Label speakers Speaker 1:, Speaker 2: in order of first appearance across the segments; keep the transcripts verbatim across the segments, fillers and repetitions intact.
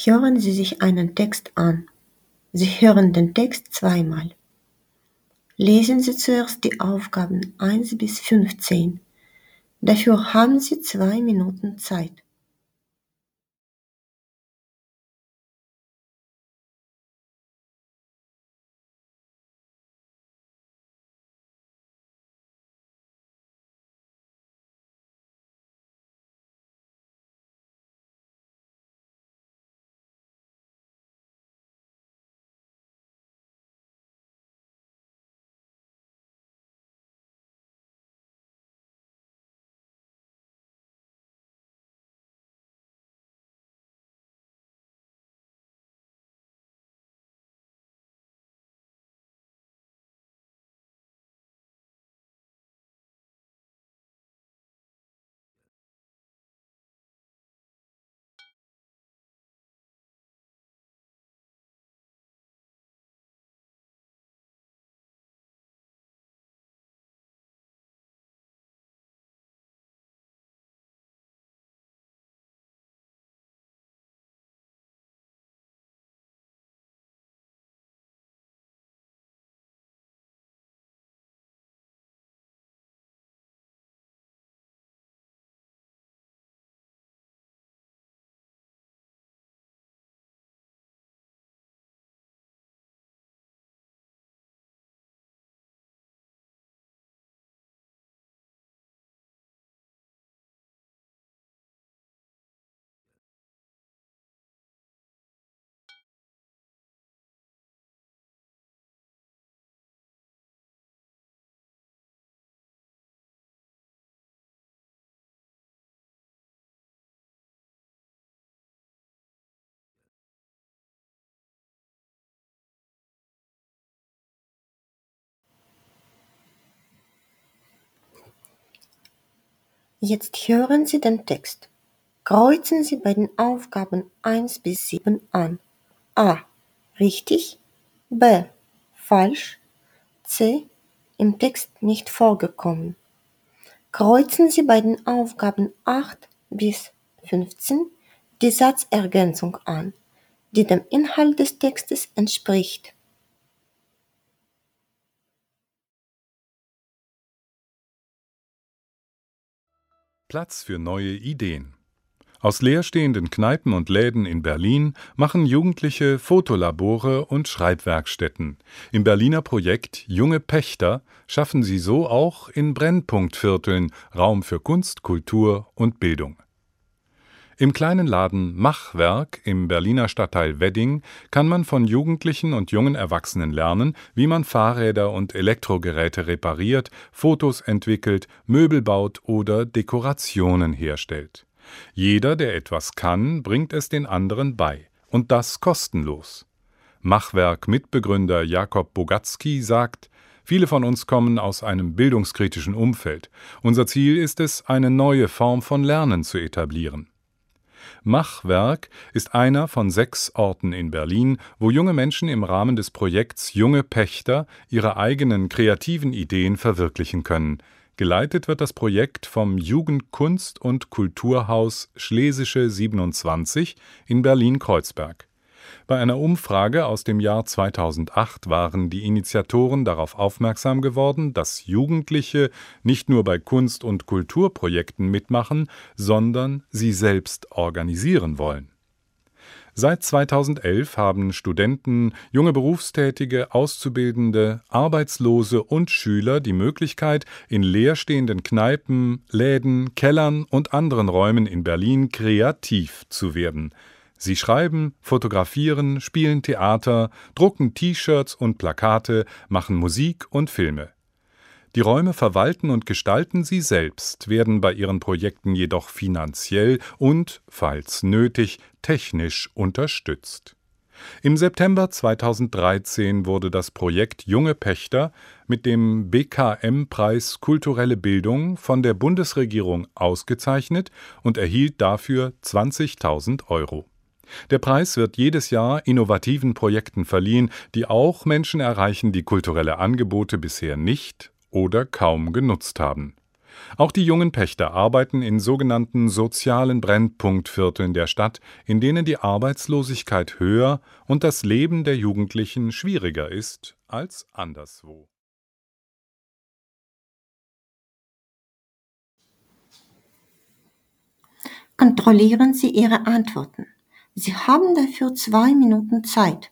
Speaker 1: Hören Sie sich einen Text an. Sie hören den Text zweimal. Lesen Sie zuerst die Aufgaben eins bis fünfzehn. Dafür haben Sie zwei Minuten Zeit. Jetzt hören Sie den Text. Kreuzen Sie bei den Aufgaben eins bis sieben an. A. Richtig. B. Falsch. C. Im Text nicht vorgekommen. Kreuzen Sie bei den Aufgaben acht bis fünfzehn die Satzergänzung an, die dem Inhalt des Textes entspricht.
Speaker 2: Platz für neue Ideen. Aus leerstehenden Kneipen und Läden in Berlin machen Jugendliche Fotolabore und Schreibwerkstätten. Im Berliner Projekt Junge Pächter schaffen sie so auch in Brennpunktvierteln Raum für Kunst, Kultur und Bildung. Im kleinen Laden Machwerk im Berliner Stadtteil Wedding kann man von Jugendlichen und jungen Erwachsenen lernen, wie man Fahrräder und Elektrogeräte repariert, Fotos entwickelt, Möbel baut oder Dekorationen herstellt. Jeder, der etwas kann, bringt es den anderen bei. Und das kostenlos. Machwerk-Mitbegründer Jakob Bogatzky sagt: Viele von uns kommen aus einem bildungskritischen Umfeld. Unser Ziel ist es, eine neue Form von Lernen zu etablieren. Machwerk ist einer von sechs Orten in Berlin, wo junge Menschen im Rahmen des Projekts Junge Pächter ihre eigenen kreativen Ideen verwirklichen können. Geleitet wird das Projekt vom Jugendkunst- und Kulturhaus Schlesische siebenundzwanzig in Berlin-Kreuzberg. Bei einer Umfrage aus dem Jahr zweitausendacht waren die Initiatoren darauf aufmerksam geworden, dass Jugendliche nicht nur bei Kunst- und Kulturprojekten mitmachen, sondern sie selbst organisieren wollen. Seit zweitausendelf haben Studenten, junge Berufstätige, Auszubildende, Arbeitslose und Schüler die Möglichkeit, in leerstehenden Kneipen, Läden, Kellern und anderen Räumen in Berlin kreativ zu werden. Sie schreiben, fotografieren, spielen Theater, drucken T-Shirts und Plakate, machen Musik und Filme. Die Räume verwalten und gestalten sie selbst, werden bei ihren Projekten jedoch finanziell und, falls nötig, technisch unterstützt. Im September zweitausenddreizehn wurde das Projekt Junge Pächter mit dem B K M-Preis Kulturelle Bildung von der Bundesregierung ausgezeichnet und erhielt dafür zwanzigtausend Euro. Der Preis wird jedes Jahr innovativen Projekten verliehen, die auch Menschen erreichen, die kulturelle Angebote bisher nicht oder kaum genutzt haben. Auch die jungen Pächter arbeiten in sogenannten sozialen Brennpunktvierteln der Stadt, in denen die Arbeitslosigkeit höher und das Leben der Jugendlichen schwieriger ist als anderswo.
Speaker 1: Kontrollieren Sie Ihre Antworten. Sie haben dafür zwei Minuten Zeit.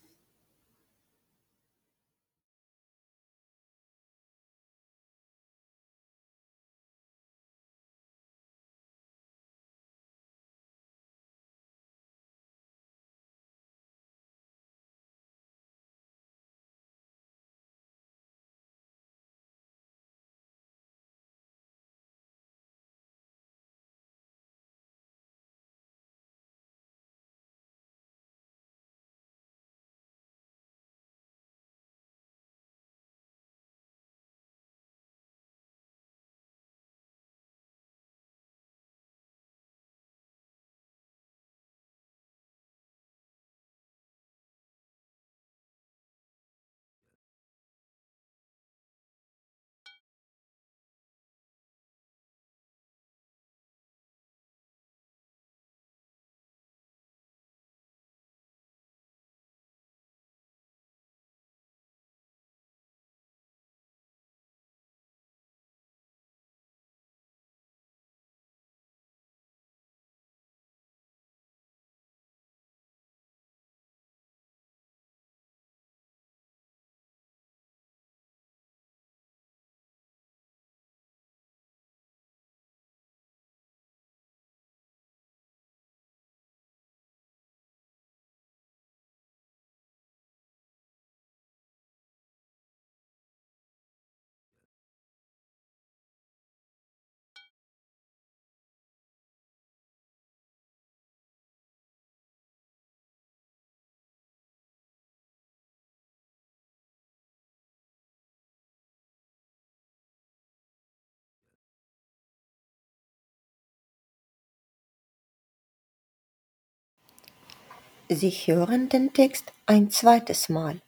Speaker 1: Sie hören den Text ein zweites Mal.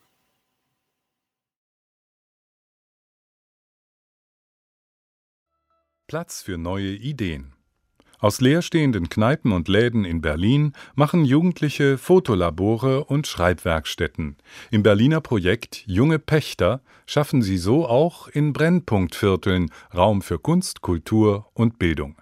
Speaker 2: Platz für neue Ideen. Aus leerstehenden Kneipen und Läden in Berlin machen Jugendliche Fotolabore und Schreibwerkstätten. Im Berliner Projekt Junge Pächter schaffen sie so auch in Brennpunktvierteln Raum für Kunst, Kultur und Bildung.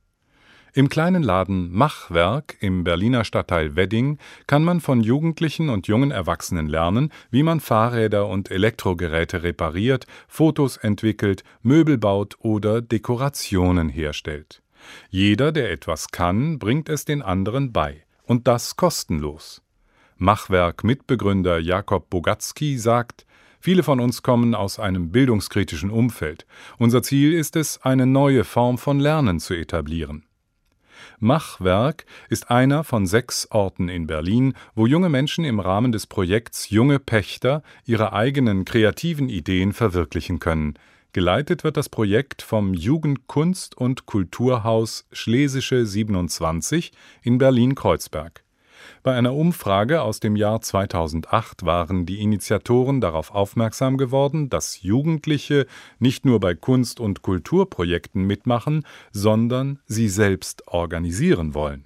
Speaker 2: Im kleinen Laden Machwerk im Berliner Stadtteil Wedding kann man von Jugendlichen und jungen Erwachsenen lernen, wie man Fahrräder und Elektrogeräte repariert, Fotos entwickelt, Möbel baut oder Dekorationen herstellt. Jeder, der etwas kann, bringt es den anderen bei. Und das kostenlos. Machwerk-Mitbegründer Jakob Bogatzky sagt: Viele von uns kommen aus einem bildungskritischen Umfeld. Unser Ziel ist es, eine neue Form von Lernen zu etablieren. Machwerk ist einer von sechs Orten in Berlin, wo junge Menschen im Rahmen des Projekts Junge Pächter ihre eigenen kreativen Ideen verwirklichen können. Geleitet wird das Projekt vom Jugendkunst- und Kulturhaus Schlesische siebenundzwanzig in Berlin-Kreuzberg. Bei einer Umfrage aus dem Jahr zweitausendacht waren die Initiatoren darauf aufmerksam geworden, dass Jugendliche nicht nur bei Kunst- und Kulturprojekten mitmachen, sondern sie selbst organisieren wollen.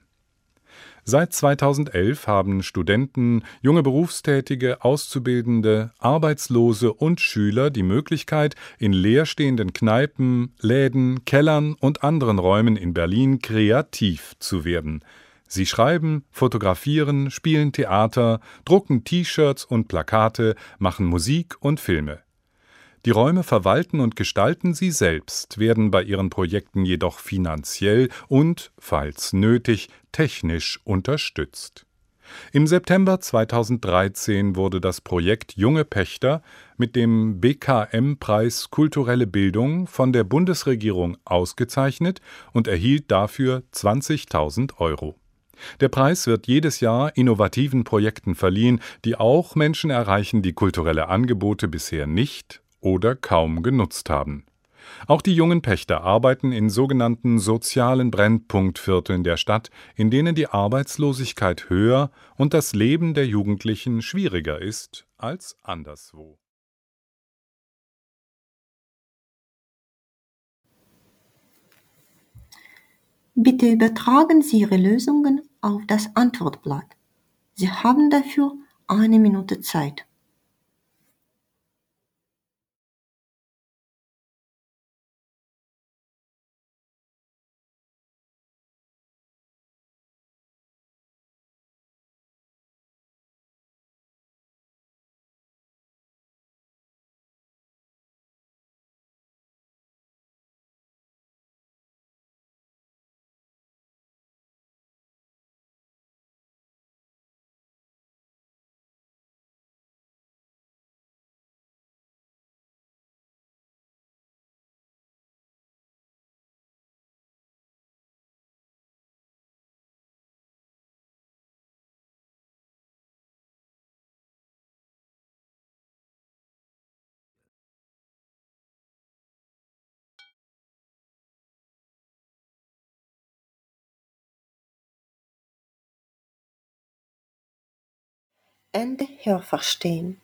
Speaker 2: Seit zweitausendelf haben Studenten, junge Berufstätige, Auszubildende, Arbeitslose und Schüler die Möglichkeit, in leerstehenden Kneipen, Läden, Kellern und anderen Räumen in Berlin kreativ zu werden. Sie schreiben, fotografieren, spielen Theater, drucken T-Shirts und Plakate, machen Musik und Filme. Die Räume verwalten und gestalten sie selbst, werden bei ihren Projekten jedoch finanziell und, falls nötig, technisch unterstützt. Im September zweitausenddreizehn wurde das Projekt Junge Pächter mit dem B K M-Preis Kulturelle Bildung von der Bundesregierung ausgezeichnet und erhielt dafür zwanzigtausend Euro. Der Preis wird jedes Jahr innovativen Projekten verliehen, die auch Menschen erreichen, die kulturelle Angebote bisher nicht oder kaum genutzt haben. Auch die jungen Pächter arbeiten in sogenannten sozialen Brennpunktvierteln der Stadt, in denen die Arbeitslosigkeit höher und das Leben der Jugendlichen schwieriger ist als anderswo.
Speaker 1: Bitte übertragen Sie Ihre Lösungen auf das Antwortblatt. Sie haben dafür eine Minute Zeit. Ende Hörverstehen.